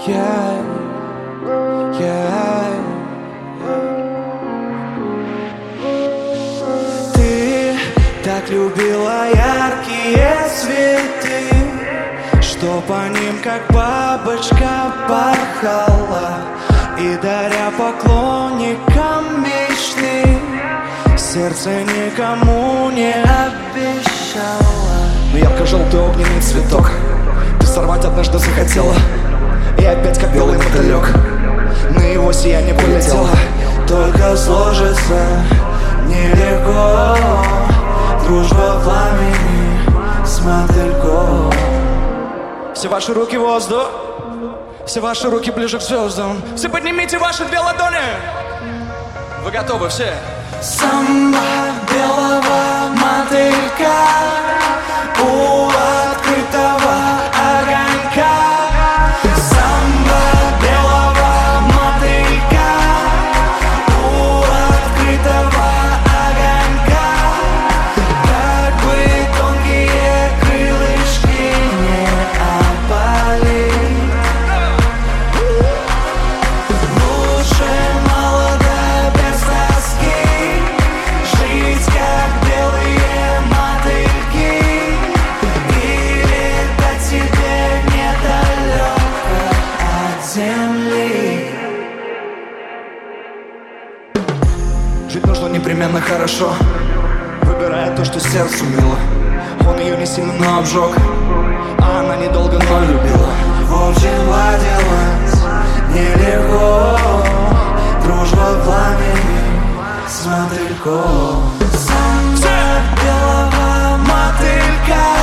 yeah, yeah. Ты так любила яркие цветы, что по ним как бабочка порхала, и даря поклонникам мечты, сердце никому не обещала. Но ярко-желтый огненный цветок ты сорвать однажды захотела, и опять как белый мотылек на его сияние полетела. Только сложится нелегко дружба пламени с мотыльком. Все ваши руки в воздух, все ваши руки ближе к звездам. Все поднимите ваши две ладони. Вы готовы все? Самба белого мотылька у открытого огонька. Самба белого мотылька у открытого огонька. Как бы тонкие крылышки не опали, лучше молодо без тоски жить, как белые мотыльки, и летать себе недалеко от земли. Жить нужно непременно хорошо, выбирая то, что сердцу мило. Он ее не сильно, но обжег, а она недолго, но любила. В общем, водилась нелегко дружба пламени с мотыльком. Самба белого мотылька